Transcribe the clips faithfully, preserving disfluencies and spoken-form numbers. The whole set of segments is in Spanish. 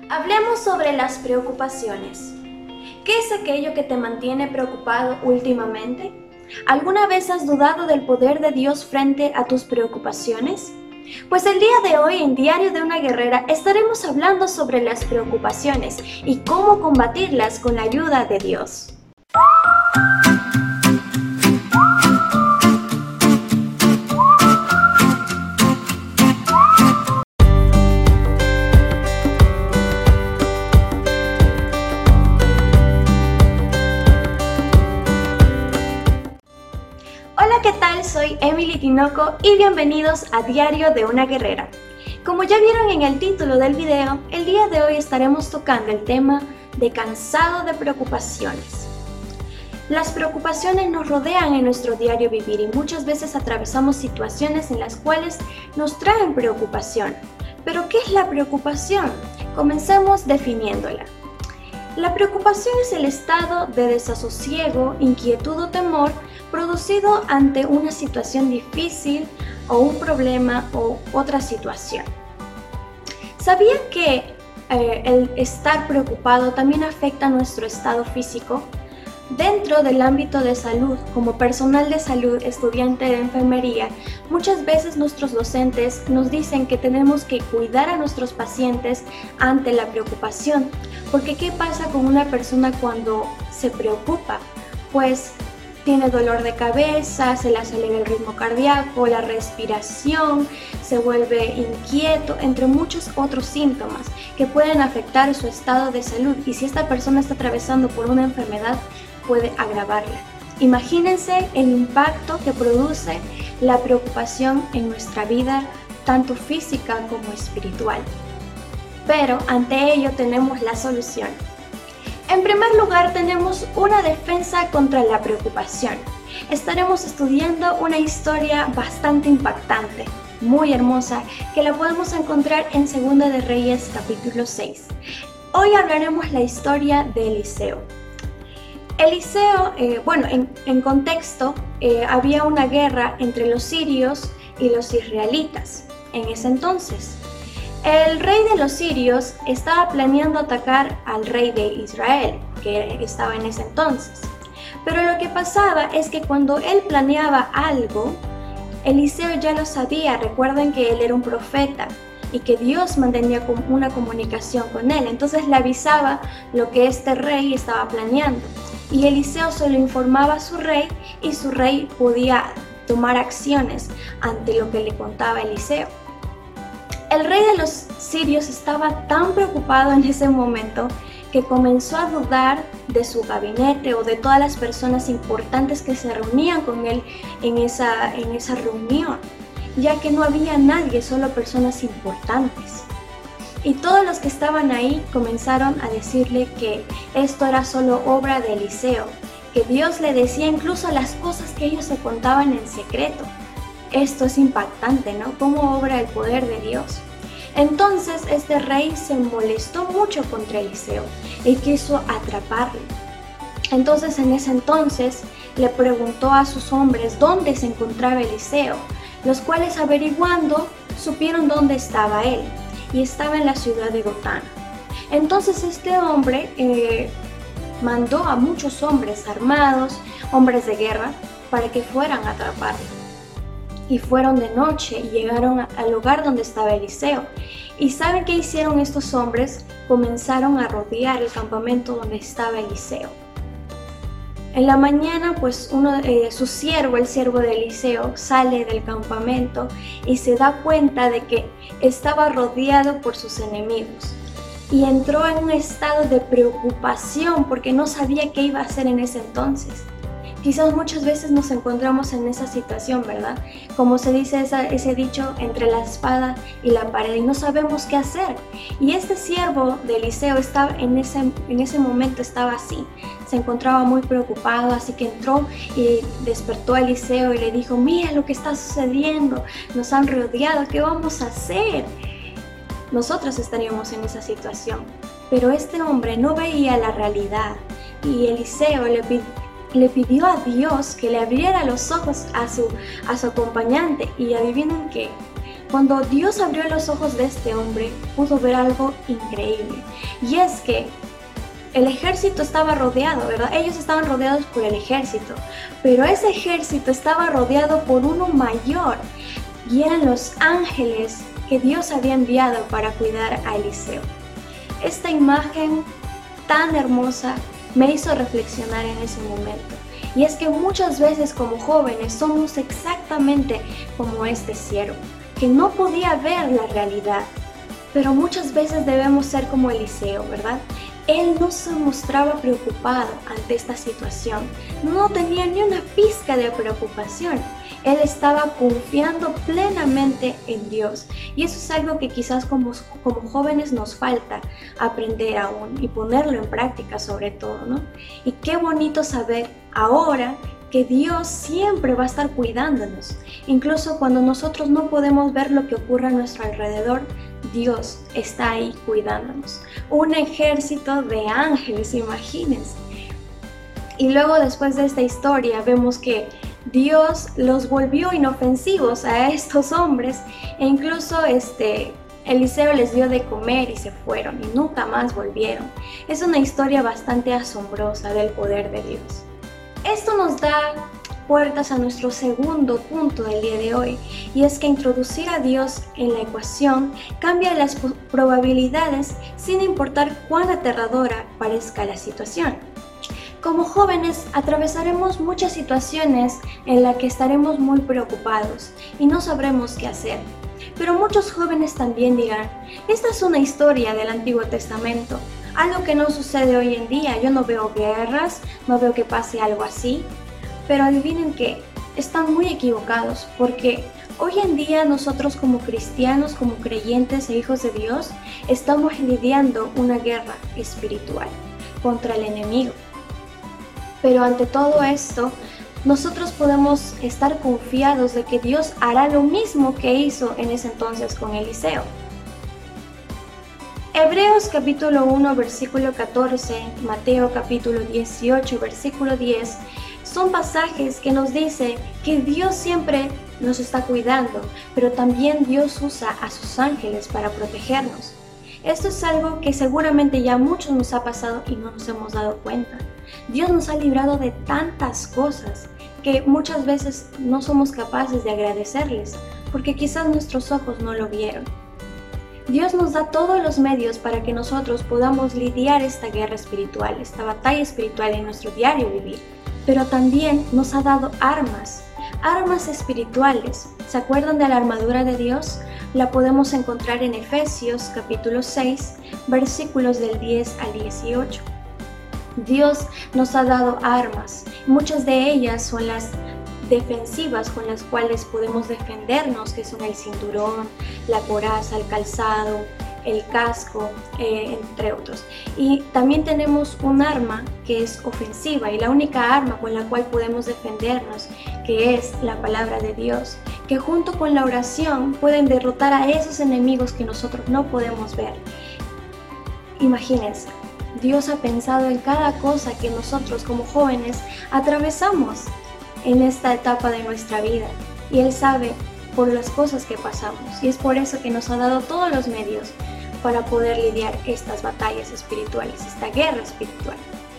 Hablemos sobre las preocupaciones. ¿Qué es aquello que te mantiene preocupado últimamente? ¿Alguna vez has dudado del poder de Dios frente a tus preocupaciones? Pues el día de hoy en Diario de una Guerrera estaremos hablando sobre las preocupaciones y cómo combatirlas con la ayuda de Dios. Hola, ¿qué tal? Soy Emily Tinoco y bienvenidos a Diario de una Guerrera. Como ya vieron en el título del video, el día de hoy estaremos tocando el tema de cansado de preocupaciones. Las preocupaciones nos rodean en nuestro diario vivir y muchas veces atravesamos situaciones en las cuales nos traen preocupación. ¿Pero qué es la preocupación? Comencemos definiéndola. La preocupación es el estado de desasosiego, inquietud o temor producido ante una situación difícil o un problema o otra situación. ¿Sabían que eh, el estar preocupado también afecta a nuestro estado físico? Dentro del ámbito de salud, como personal de salud, estudiante de enfermería, muchas veces nuestros docentes nos dicen que tenemos que cuidar a nuestros pacientes ante la preocupación. Porque ¿qué pasa con una persona cuando se preocupa? Pues tiene dolor de cabeza, se le acelera el ritmo cardíaco, la respiración, se vuelve inquieto, entre muchos otros síntomas que pueden afectar su estado de salud. Y si esta persona está atravesando por una enfermedad, puede agravarla. Imagínense el impacto que produce la preocupación en nuestra vida, tanto física como espiritual. Pero ante ello tenemos la solución. En primer lugar, tenemos una defensa contra la preocupación. Estaremos estudiando una historia bastante impactante, muy hermosa, que la podemos encontrar en Segunda de Reyes capítulo seis. Hoy hablaremos la historia de Eliseo. Eliseo, eh, bueno, en, en contexto, eh, había una guerra entre los sirios y los israelitas en ese entonces. El rey de los sirios estaba planeando atacar al rey de Israel, que estaba en ese entonces. Pero lo que pasaba es que cuando él planeaba algo, Eliseo ya lo sabía. Recuerden que él era un profeta y que Dios mantenía una comunicación con él. Entonces le avisaba lo que este rey estaba planeando. Y Eliseo se lo informaba a su rey y su rey podía tomar acciones ante lo que le contaba Eliseo. El rey de los sirios estaba tan preocupado en ese momento que comenzó a dudar de su gabinete o de todas las personas importantes que se reunían con él en esa, en esa reunión, ya que no había nadie, solo personas importantes. Y todos los que estaban ahí comenzaron a decirle que esto era solo obra de Eliseo, que Dios le decía incluso las cosas que ellos se contaban en secreto. Esto es impactante, ¿no? Cómo obra el poder de Dios. Entonces este rey se molestó mucho contra Eliseo y quiso atraparlo. Entonces en ese entonces le preguntó a sus hombres dónde se encontraba Eliseo, los cuales averiguando supieron dónde estaba él, y estaba en la ciudad de Dotán. Entonces este hombre eh, mandó a muchos hombres armados, hombres de guerra, para que fueran a atraparlo. Y fueron de noche y llegaron al lugar donde estaba Eliseo. ¿Y saben qué hicieron estos hombres? Comenzaron a rodear el campamento donde estaba Eliseo. En la mañana, pues uno, eh, su siervo, el siervo de Eliseo, sale del campamento y se da cuenta de que estaba rodeado por sus enemigos. Y entró en un estado de preocupación porque no sabía qué iba a hacer en ese entonces. Quizás muchas veces nos encontramos en esa situación, ¿verdad? Como se dice esa, ese dicho, entre la espada y la pared, y no sabemos qué hacer. Y este siervo de Eliseo estaba en ese, en ese momento estaba así, se encontraba muy preocupado, así que entró y despertó a Eliseo y le dijo: mira lo que está sucediendo, nos han rodeado, ¿qué vamos a hacer? Nosotros estaríamos en esa situación, pero este hombre no veía la realidad y Eliseo le pidió le pidió a Dios que le abriera los ojos a su, a su acompañante, y adivinen qué, Cuando Dios abrió los ojos de este hombre, pudo ver algo increíble. Y es que el ejército estaba rodeado, ¿verdad? Ellos estaban rodeados por el ejército, pero ese ejército estaba rodeado por uno mayor, y eran los ángeles que Dios había enviado para cuidar a Eliseo. Esta imagen tan hermosa me hizo reflexionar en ese momento. Y es que muchas veces como jóvenes somos exactamente como este siervo, que no podía ver la realidad. Pero muchas veces debemos ser como Eliseo, ¿verdad? Él no se mostraba preocupado ante esta situación, no tenía ni una pizca de preocupación. Él estaba confiando plenamente en Dios, y eso es algo que quizás como, como jóvenes nos falta aprender aún y ponerlo en práctica sobre todo, ¿no? Y qué bonito saber ahora que Dios siempre va a estar cuidándonos, incluso cuando nosotros no podemos ver lo que ocurre a nuestro alrededor. Dios está ahí cuidándonos. Un ejército de ángeles, imagínense. Y luego, después de esta historia, vemos que Dios los volvió inofensivos a estos hombres, e incluso este, Eliseo les dio de comer y se fueron y nunca más volvieron. Es una historia bastante asombrosa del poder de Dios. Esto nos da puertas a nuestro segundo punto del día de hoy, y es que introducir a Dios en la ecuación cambia las probabilidades sin importar cuán aterradora parezca la situación. Como jóvenes atravesaremos muchas situaciones en las que estaremos muy preocupados y no sabremos qué hacer. Pero muchos jóvenes también dirán, esta es una historia del Antiguo Testamento, algo que no sucede hoy en día. Yo no veo guerras, no veo que pase algo así. Pero adivinen que están muy equivocados, porque hoy en día nosotros como cristianos, como creyentes e hijos de Dios, estamos lidiando una guerra espiritual contra el enemigo. Pero ante todo esto, nosotros podemos estar confiados de que Dios hará lo mismo que hizo en ese entonces con Eliseo. Hebreos capítulo uno versículo catorce, Mateo capítulo dieciocho versículo diez, son pasajes que nos dicen que Dios siempre nos está cuidando, pero también Dios usa a sus ángeles para protegernos. Esto es algo que seguramente ya a muchos nos ha pasado y no nos hemos dado cuenta. Dios nos ha librado de tantas cosas que muchas veces no somos capaces de agradecerles, porque quizás nuestros ojos no lo vieron. Dios nos da todos los medios para que nosotros podamos lidiar esta guerra espiritual, esta batalla espiritual en nuestro diario vivir. Pero también nos ha dado armas, armas espirituales. ¿Se acuerdan de la armadura de Dios? La podemos encontrar en Efesios capítulo seis, versículos del diez al dieciocho. Dios nos ha dado armas, muchas de ellas son las defensivas con las cuales podemos defendernos, que son el cinturón, la coraza, el calzado, el casco, eh, entre otros. Y también tenemos un arma que es ofensiva, y la única arma con la cual podemos defendernos, que es la palabra de Dios, que junto con la oración pueden derrotar a esos enemigos que nosotros no podemos ver. Imagínense, Dios ha pensado en cada cosa que nosotros como jóvenes atravesamos en esta etapa de nuestra vida, y Él sabe por las cosas que pasamos, y es por eso que nos ha dado todos los medios para poder lidiar estas batallas espirituales, esta guerra espiritual.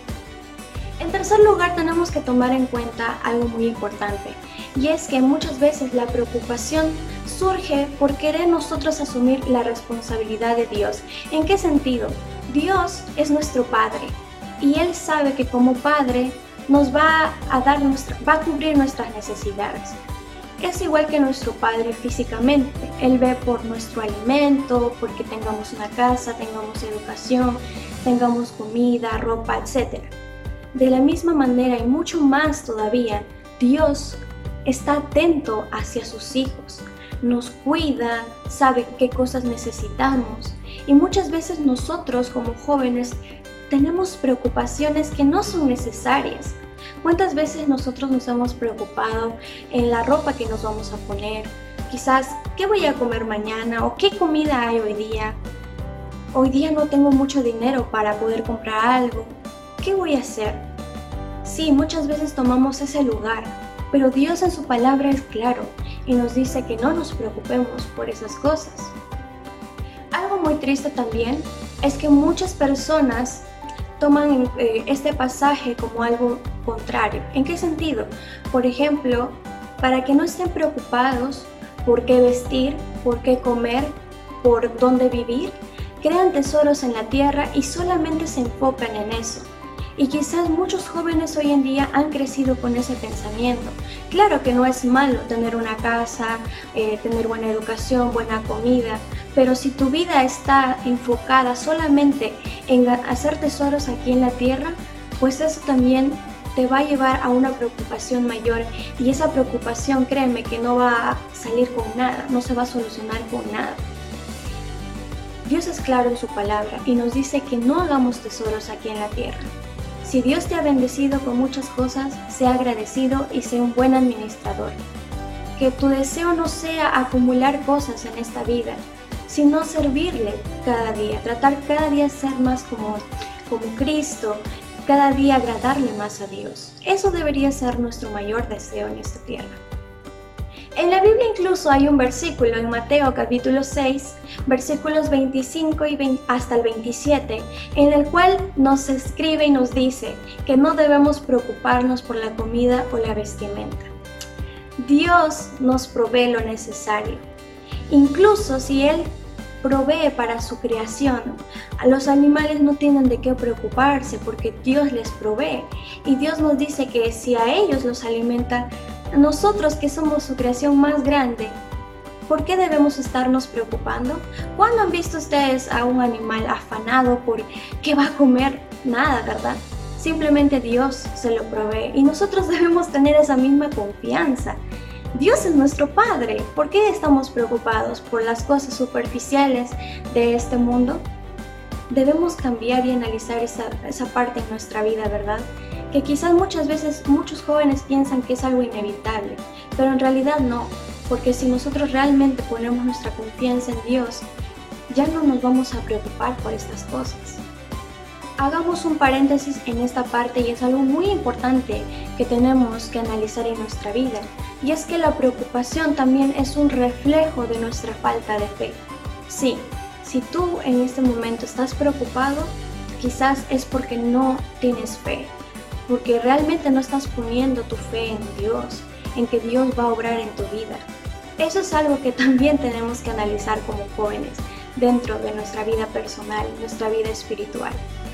En tercer lugar, tenemos que tomar en cuenta algo muy importante, y es que muchas veces la preocupación surge por querer nosotros asumir la responsabilidad de Dios. ¿En qué sentido? Dios es nuestro Padre, y Él sabe que como Padre nos va a dar nuestra, va a cubrir nuestras necesidades. Es igual que nuestro Padre físicamente. Él ve por nuestro alimento, porque tengamos una casa, tengamos educación, tengamos comida, ropa, etcétera. De la misma manera y mucho más todavía, Dios está atento hacia sus hijos, nos cuida, sabe qué cosas necesitamos, y muchas veces nosotros como jóvenes tenemos preocupaciones que no son necesarias. ¿Cuántas veces nosotros nos hemos preocupado en la ropa que nos vamos a poner? Quizás, ¿qué voy a comer mañana? ¿O qué comida hay hoy día? Hoy día no tengo mucho dinero para poder comprar algo. ¿Qué voy a hacer? Sí, muchas veces tomamos ese lugar, pero Dios en su palabra es claro. y nos dice que no nos preocupemos por esas cosas. Algo muy triste también es que muchas personas toman eh, este pasaje como algo contrario. ¿En qué sentido? Por ejemplo, para que no estén preocupados por qué vestir, por qué comer, por dónde vivir, crean tesoros en la tierra y solamente se enfocan en eso. Y quizás muchos jóvenes hoy en día han crecido con ese pensamiento. Claro que no es malo tener una casa, eh, tener buena educación, buena comida, pero si tu vida está enfocada solamente en hacer tesoros aquí en la tierra, pues eso también te va a llevar a una preocupación mayor, y esa preocupación, créeme, que no va a salir con nada, no se va a solucionar con nada. Dios es claro en su palabra y nos dice que no hagamos tesoros aquí en la tierra. Si Dios te ha bendecido con muchas cosas, sea agradecido y sea un buen administrador. Que tu deseo no sea acumular cosas en esta vida, sino servirle cada día, tratar cada día ser más como, como Cristo, cada día agradarle más a Dios. Eso debería ser nuestro mayor deseo en esta tierra. En la Biblia incluso hay un versículo en Mateo capítulo seis, versículos veinticinco y veinte, hasta el veintisiete, en el cual nos escribe y nos dice que no debemos preocuparnos por la comida o la vestimenta. Dios nos provee lo necesario. Incluso si Él provee para su creación, los animales no tienen de qué preocuparse porque Dios les provee. Y Dios nos dice que si a ellos los alimenta, nosotros que somos su creación más grande, ¿por qué debemos estarnos preocupando? ¿Cuándo han visto ustedes a un animal afanado por qué va a comer? Nada, ¿verdad? Simplemente Dios se lo provee y nosotros debemos tener esa misma confianza. Dios es nuestro Padre. ¿Por qué estamos preocupados por las cosas superficiales de este mundo? Debemos cambiar y analizar esa, esa parte en nuestra vida, ¿verdad? Que quizás muchas veces muchos jóvenes piensan que es algo inevitable, pero en realidad no, porque si nosotros realmente ponemos nuestra confianza en Dios, ya no nos vamos a preocupar por estas cosas. Hagamos un paréntesis en esta parte y es algo muy importante que tenemos que analizar en nuestra vida, y es que la preocupación también es un reflejo de nuestra falta de fe. Sí, si tú en este momento estás preocupado, quizás es porque no tienes fe, porque realmente no estás poniendo tu fe en Dios, en que Dios va a obrar en tu vida. Eso es algo que también tenemos que analizar como jóvenes dentro de nuestra vida personal, nuestra vida espiritual.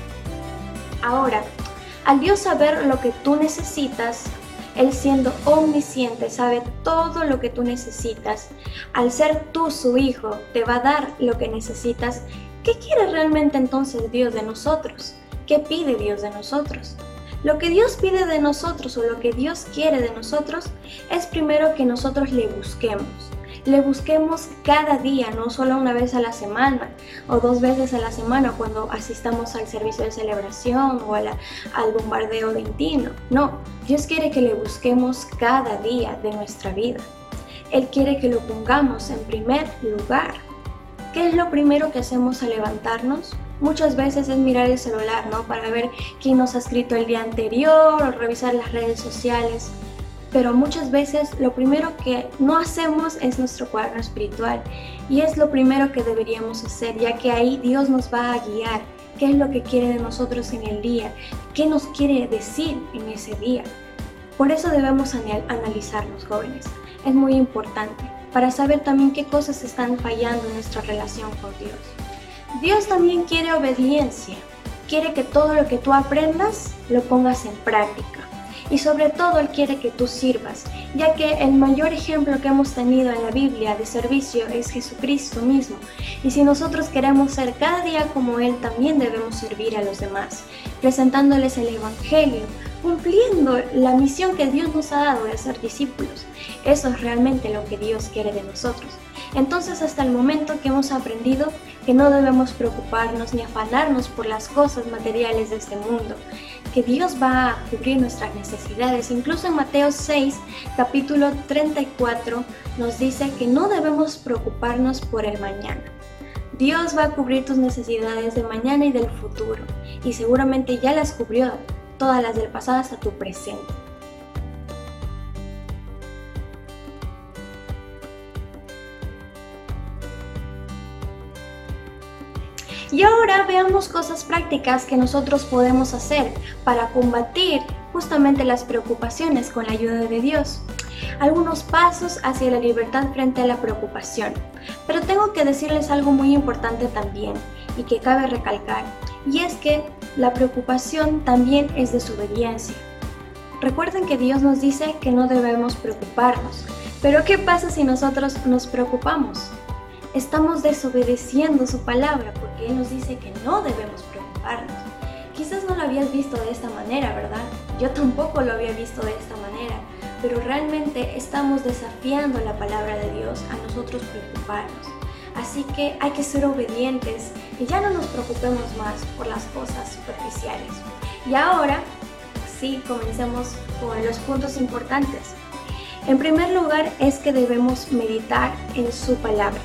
Ahora, al Dios saber lo que tú necesitas, Él siendo omnisciente, sabe todo lo que tú necesitas. Al ser tú su hijo, te va a dar lo que necesitas. ¿Qué quiere realmente entonces Dios de nosotros? ¿Qué pide Dios de nosotros? Lo que Dios pide de nosotros o lo que Dios quiere de nosotros es primero que nosotros le busquemos. Le busquemos cada día, no solo una vez a la semana o dos veces a la semana cuando asistamos al servicio de celebración o a la, al bombardeo de Intino. No, Dios quiere que le busquemos cada día de nuestra vida. Él quiere que lo pongamos en primer lugar. ¿Qué es lo primero que hacemos al levantarnos? Muchas veces es mirar el celular, ¿no? Para ver quién nos ha escrito el día anterior o revisar las redes sociales. Pero muchas veces lo primero que no hacemos es nuestro cuaderno espiritual. Y es lo primero que deberíamos hacer, ya que ahí Dios nos va a guiar. ¿Qué es lo que quiere de nosotros en el día? ¿Qué nos quiere decir en ese día? Por eso debemos analizarnos, jóvenes. Es muy importante para saber también qué cosas están fallando en nuestra relación con Dios. Dios también quiere obediencia, quiere que todo lo que tú aprendas lo pongas en práctica y sobre todo Él quiere que tú sirvas, ya que el mayor ejemplo que hemos tenido en la Biblia de servicio es Jesucristo mismo, y si nosotros queremos ser cada día como Él, también debemos servir a los demás, presentándoles el Evangelio, cumpliendo la misión que Dios nos ha dado de ser discípulos. Eso es realmente lo que Dios quiere de nosotros. Entonces, hasta el momento que hemos aprendido que no debemos preocuparnos ni afanarnos por las cosas materiales de este mundo, que Dios va a cubrir nuestras necesidades. Incluso en Mateo seis, capítulo treinta y cuatro, nos dice que no debemos preocuparnos por el mañana. Dios va a cubrir tus necesidades de mañana y del futuro, y seguramente ya las cubrió, todas las del pasado hasta tu presente. Y ahora veamos cosas prácticas que nosotros podemos hacer para combatir justamente las preocupaciones con la ayuda de Dios. Algunos pasos hacia la libertad frente a la preocupación. Pero tengo que decirles algo muy importante también y que cabe recalcar, y es que la preocupación también es desobediencia. Recuerden que Dios nos dice que no debemos preocuparnos, pero ¿qué pasa si nosotros nos preocupamos? Estamos desobedeciendo su palabra porque Él nos dice que no debemos preocuparnos. Quizás no lo habías visto de esta manera, ¿verdad? Yo tampoco lo había visto de esta manera, pero realmente estamos desafiando la palabra de Dios a nosotros preocuparnos. Así que hay que ser obedientes y ya no nos preocupemos más por las cosas superficiales. Y ahora, sí, comencemos con los puntos importantes. En primer lugar es que debemos meditar en su palabra.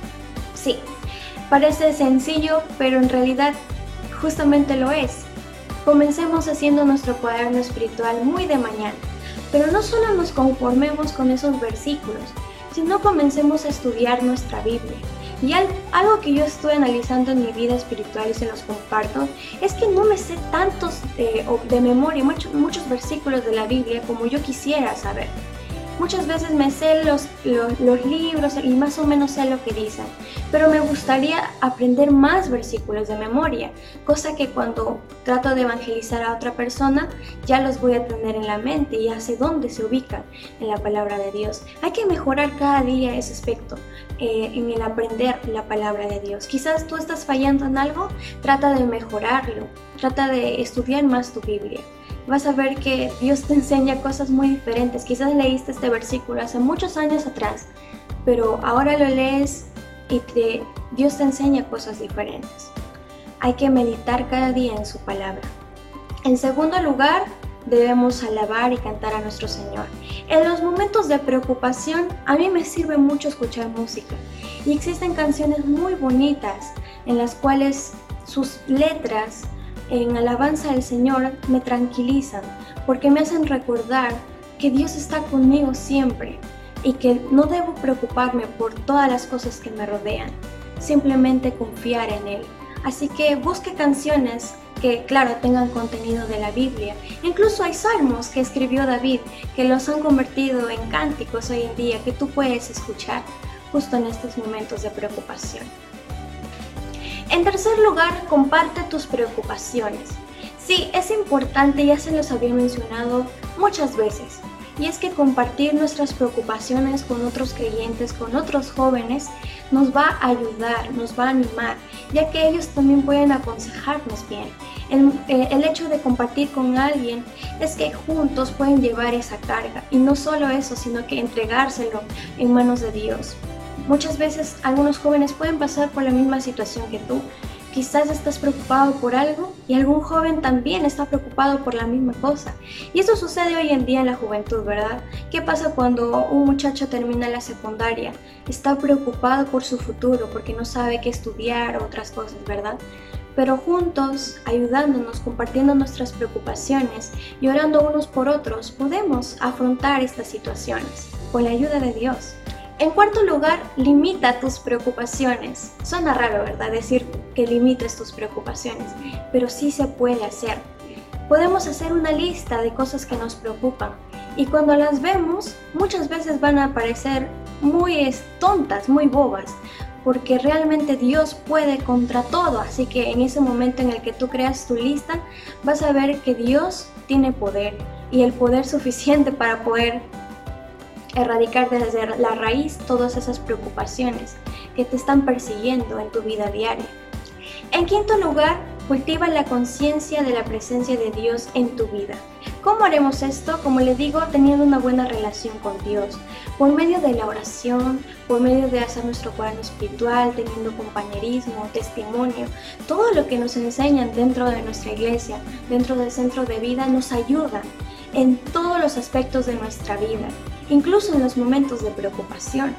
Sí, parece sencillo, pero en realidad justamente lo es. Comencemos haciendo nuestro cuaderno espiritual muy de mañana, pero no solo nos conformemos con esos versículos, sino comencemos a estudiar nuestra Biblia. Y algo que yo estuve analizando en mi vida espiritual y se los comparto, es que no me sé tantos de, de memoria, muchos, muchos versículos de la Biblia como yo quisiera saber. Muchas veces me sé los, los, los libros y más o menos sé lo que dicen, pero me gustaría aprender más versículos de memoria, cosa que cuando trato de evangelizar a otra persona ya los voy a tener en la mente y ya sé dónde se ubican en la palabra de Dios. Hay que mejorar cada día ese aspecto, eh, en el aprender la palabra de Dios. Quizás tú estás fallando en algo, trata de mejorarlo, trata de estudiar más tu Biblia. Vas a ver que Dios te enseña cosas muy diferentes. Quizás leíste este versículo hace muchos años atrás, pero ahora lo lees y te, Dios te enseña cosas diferentes. Hay que meditar cada día en su palabra. En segundo lugar, debemos alabar y cantar a nuestro Señor. En los momentos de preocupación, a mí me sirve mucho escuchar música. Y existen canciones muy bonitas en las cuales sus letras en alabanza al Señor me tranquilizan porque me hacen recordar que Dios está conmigo siempre y que no debo preocuparme por todas las cosas que me rodean, simplemente confiar en Él. Así que busque canciones que, claro, tengan contenido de la Biblia. Incluso hay salmos que escribió David que los han convertido en cánticos hoy en día que tú puedes escuchar justo en estos momentos de preocupación. En tercer lugar, comparte tus preocupaciones. Sí, es importante, ya se los había mencionado muchas veces, y es que compartir nuestras preocupaciones con otros creyentes, con otros jóvenes, nos va a ayudar, nos va a animar, ya que ellos también pueden aconsejarnos bien. El, el hecho de compartir con alguien es que juntos pueden llevar esa carga, y no solo eso, sino que entregárselo en manos de Dios. Muchas veces algunos jóvenes pueden pasar por la misma situación que tú. Quizás estás preocupado por algo y algún joven también está preocupado por la misma cosa. Y eso sucede hoy en día en la juventud, ¿verdad? ¿Qué pasa cuando un muchacho termina la secundaria? Está preocupado por su futuro porque no sabe qué estudiar o otras cosas, ¿verdad? Pero juntos, ayudándonos, compartiendo nuestras preocupaciones y orando unos por otros, podemos afrontar estas situaciones con la ayuda de Dios. En cuarto lugar, limita tus preocupaciones. Suena raro, ¿verdad? Decir que limites tus preocupaciones, pero sí se puede hacer. Podemos hacer una lista de cosas que nos preocupan y cuando las vemos, muchas veces van a parecer muy tontas, muy bobas, porque realmente Dios puede contra todo. Así que en ese momento en el que tú creas tu lista, vas a ver que Dios tiene poder y el poder suficiente para poder erradicar desde la raíz todas esas preocupaciones que te están persiguiendo en tu vida diaria. En quinto lugar, cultiva la conciencia de la presencia de Dios en tu vida. ¿Cómo haremos esto? Como les digo, teniendo una buena relación con Dios, por medio de la oración, por medio de hacer nuestro cuaderno espiritual, teniendo compañerismo, testimonio. Todo lo que nos enseñan dentro de nuestra iglesia, dentro del centro de vida, nos ayuda en todos los aspectos de nuestra vida, incluso en los momentos de preocupación.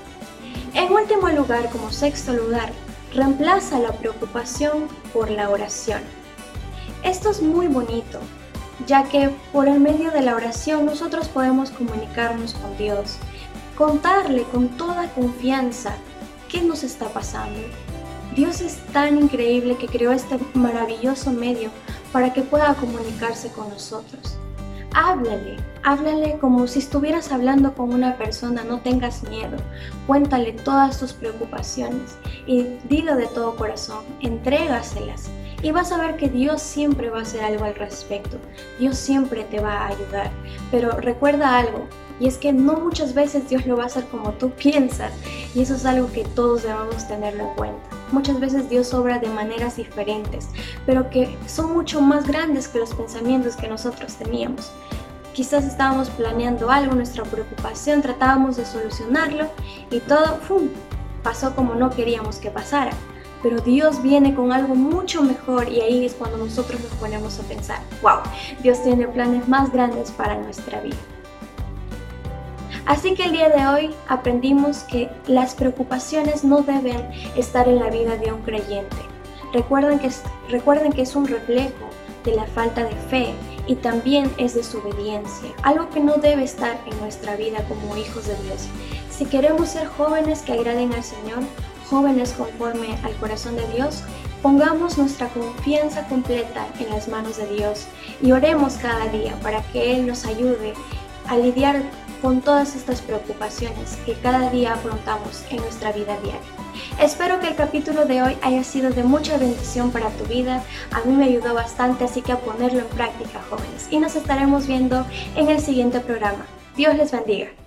En último lugar, como sexto lugar, reemplaza la preocupación por la oración. Esto es muy bonito, ya que por el medio de la oración nosotros podemos comunicarnos con Dios, contarle con toda confianza qué nos está pasando, Dios es tan increíble que creó este maravilloso medio para que pueda comunicarse con nosotros. Háblale, háblale como si estuvieras hablando con una persona, no tengas miedo, cuéntale todas tus preocupaciones y dilo de todo corazón, entrégaselas y vas a ver que Dios siempre va a hacer algo al respecto, Dios siempre te va a ayudar, pero recuerda algo, y es que no muchas veces Dios lo va a hacer como tú piensas y eso es algo que todos debemos tenerlo en cuenta. Muchas veces Dios obra de maneras diferentes, pero que son mucho más grandes que los pensamientos que nosotros teníamos. Quizás estábamos planeando algo, nuestra preocupación, tratábamos de solucionarlo y todo ¡fum!, pasó como no queríamos que pasara. Pero Dios viene con algo mucho mejor y ahí es cuando nosotros nos ponemos a pensar, wow, Dios tiene planes más grandes para nuestra vida. Así que el día de hoy aprendimos que las preocupaciones no deben estar en la vida de un creyente. Recuerden que es, recuerden que es un reflejo de la falta de fe y también es desobediencia, algo que no debe estar en nuestra vida como hijos de Dios. Si queremos ser jóvenes que agraden al Señor, jóvenes conforme al corazón de Dios, pongamos nuestra confianza completa en las manos de Dios y oremos cada día para que Él nos ayude a lidiar con todas estas preocupaciones que cada día afrontamos en nuestra vida diaria. Espero que el capítulo de hoy haya sido de mucha bendición para tu vida. A mí me ayudó bastante, así que a ponerlo en práctica, jóvenes. Y nos estaremos viendo en el siguiente programa. Dios les bendiga.